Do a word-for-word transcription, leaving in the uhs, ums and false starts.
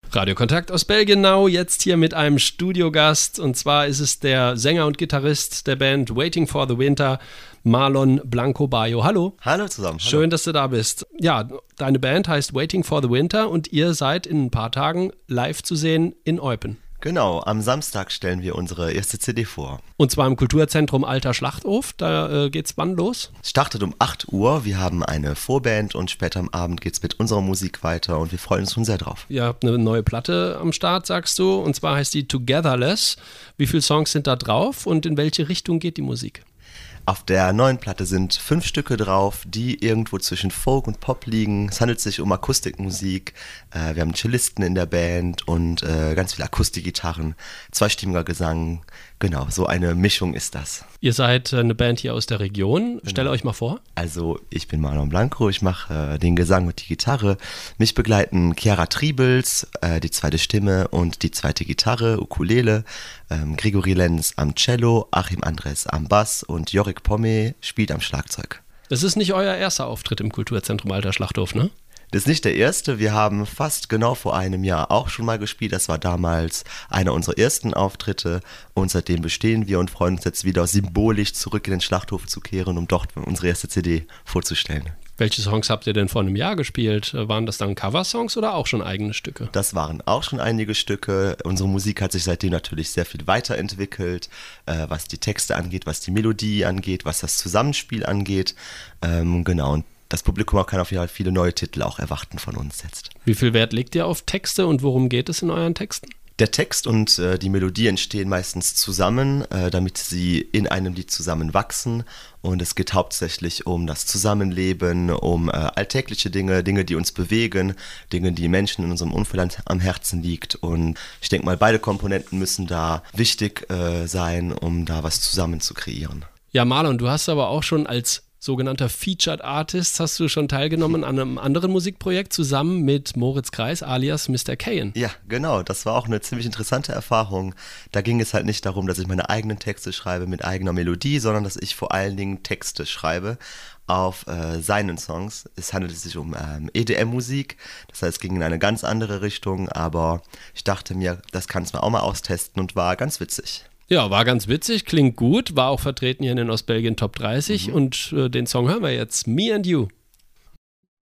Radiokontakt aus Belgien Now, jetzt hier mit einem Studiogast, und zwar ist es der Sänger und Gitarrist der Band Waiting for the Winter, Marlon Blanco Bayo. Hallo. Hallo zusammen. Hallo. Schön, dass du da bist. Ja, deine Band heißt Waiting for the Winter und ihr seid in ein paar Tagen live zu sehen in Eupen. Genau, am Samstag stellen wir unsere erste C D vor. Und zwar im Kulturzentrum Alter Schlachthof. Da äh, geht's wann los? Es startet um acht Uhr. Wir haben eine Vorband und später am Abend geht's mit unserer Musik weiter und wir freuen uns schon sehr drauf. Ihr habt eine neue Platte am Start, sagst du, und zwar heißt die Togetherness. Wie viele Songs sind da drauf und in welche Richtung geht die Musik? Auf der neuen Platte sind fünf Stücke drauf, die irgendwo zwischen Folk und Pop liegen. Es handelt sich um Akustikmusik. Äh, wir haben Cellisten in der Band und äh, ganz viele Akustikgitarren, zweistimmiger Gesang. Genau, so eine Mischung ist das. Ihr seid eine Band hier aus der Region. Stellt Genau. euch mal vor. Also ich bin Marlon Blanco, ich mache äh, den Gesang und die Gitarre. Mich begleiten Chiara Triebels, äh, die zweite Stimme und die zweite Gitarre, Ukulele, ähm, Gregory Lenz am Cello, Achim Andres am Bass und Jorik Pomme spielt am Schlagzeug. Das ist nicht euer erster Auftritt im Kulturzentrum Alter Schlachthof, ne? Das ist nicht der erste, wir haben fast genau vor einem Jahr auch schon mal gespielt. Das war damals einer unserer ersten Auftritte und seitdem bestehen wir und freuen uns jetzt wieder symbolisch zurück in den Schlachthof zu kehren, um dort unsere erste C D vorzustellen. Welche Songs habt ihr denn vor einem Jahr gespielt? Waren das dann Coversongs oder auch schon eigene Stücke? Das waren auch schon einige Stücke. Unsere Musik hat sich seitdem natürlich sehr viel weiterentwickelt, äh, was die Texte angeht, was die Melodie angeht, was das Zusammenspiel angeht. Ähm, genau, und das Publikum kann auf jeden Fall viele neue Titel auch erwarten von uns jetzt. Wie viel Wert legt ihr auf Texte und worum geht es in euren Texten? Der Text und äh, die Melodie entstehen meistens zusammen, äh, damit sie in einem Lied zusammen wachsen. Und es geht hauptsächlich um das Zusammenleben, um äh, alltägliche Dinge, Dinge, die uns bewegen, Dinge, die Menschen in unserem Umfeld am Herzen liegt. Und ich denke mal, beide Komponenten müssen da wichtig äh, sein, um da was zusammen zu kreieren. Ja, Marlon, du hast aber auch schon als sogenannter Featured Artist, hast du schon teilgenommen an einem anderen Musikprojekt zusammen mit Moritz Kreis alias Mister Kayen. Ja, genau, das war auch eine ziemlich interessante Erfahrung. Da ging es halt nicht darum, dass ich meine eigenen Texte schreibe mit eigener Melodie, sondern dass ich vor allen Dingen Texte schreibe auf äh, seinen Songs. Es handelte sich um ähm, E D M-Musik, das heißt, es ging in eine ganz andere Richtung, aber ich dachte mir, das kannst du auch mal austesten und war ganz witzig. Ja, war ganz witzig, klingt gut, war auch vertreten hier in den Ostbelgien Top dreißig mhm. und äh, den Song hören wir jetzt, Me and You.